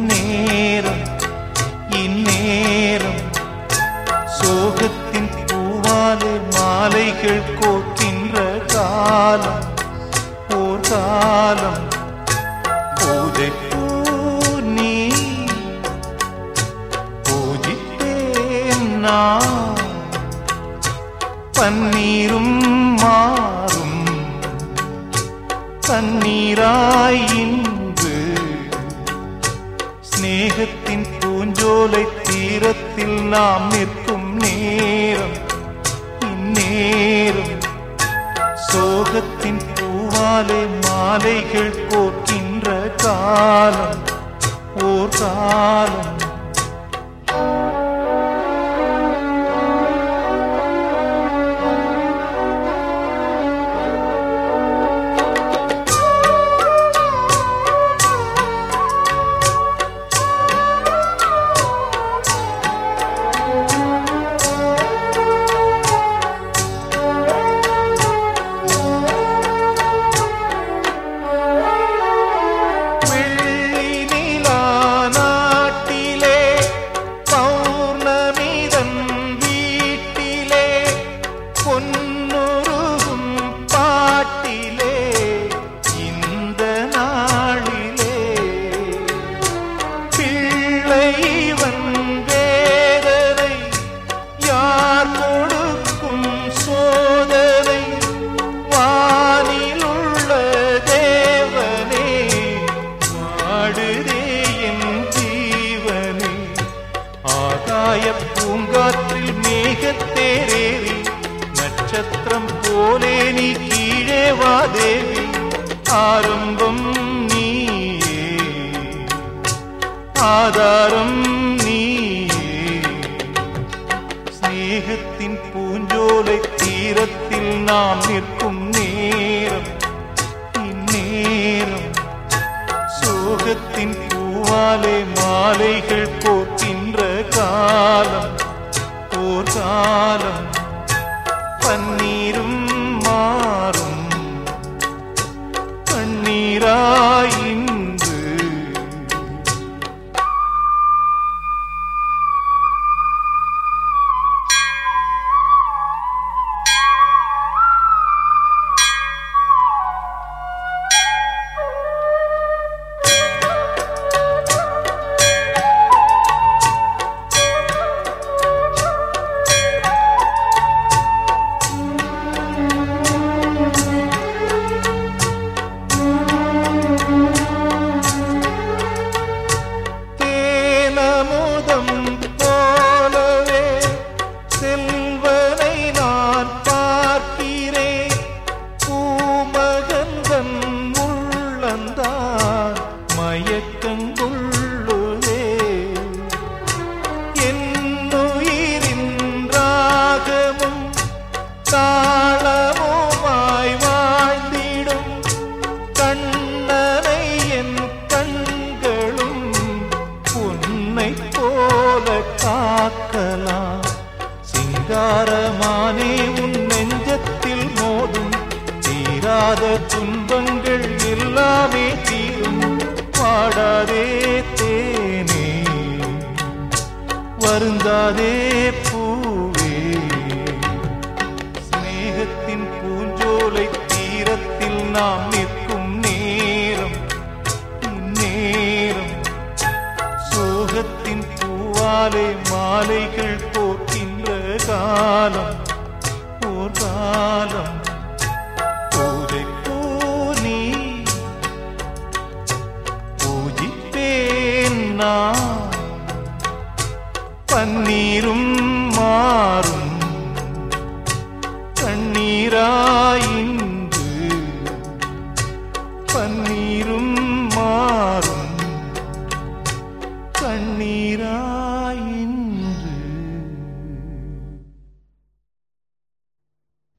நேரம் இந்நேரம் சோகத்தின் பூவாலே மாலைகள் கோக்கின்ற காலம் ஓர் காலம் பூஜைப்பூ நீ பூஜித்தேன் நான் பன்னீரும் மாறும் தண்ணீராய் இன்று ஸ்நேகத்தின் பூஞ்சோலை தீரத்தில் நாம் நிற்கும் நேரம் இந்நேரம் சோகத்தின் பூவாலே மாலைகள் கோக்கின்ற காலம் ஓர் காலம் பூங்காற்றில் மேகத்தேரேறி நட்சத்திரம் போலே நீ கீழே வா தேவி ஆரம்பம் நீயே ஆதாரம் நீயே ஸ்நேகத்தின் பூஞ்சோலை தீரத்தில் நாம் நிற்கும் நேரம் இந்நேரம் சோகத்தின் பூவாலே மாலைகள் போக்கின்ற காலம் ஓர் காலம் பன்னீரும் மாறும் கண்ணீராய் இன்று மயக்கங்குள்ளுதே என்னுயிரின் ராகமும் தாளமுமாய் வாழ்ந்திடும் கண்ணனை என் கண்களும் உன்னை போல காக்கலாம் சிங்காரமானே உன் நெஞ்சத்தில் மோதும் தீராத துன்பங்கள் எல்லாமே தீரும் பாடாதே தேனே வருந்தாதே பூவே ஸ்நேகத்தின் பூஞ்சோலை தீரத்தில் நாம் நிற்கும் நேரம் இந்நேரம் சோகத்தின் பூவாலே மாலைகள் போக்கின்ற காலம் ஓர் காலம் பன்னீரும் மாறும் கண்ணீராயின்று பன்னீரும் மாறும் கண்ணீரா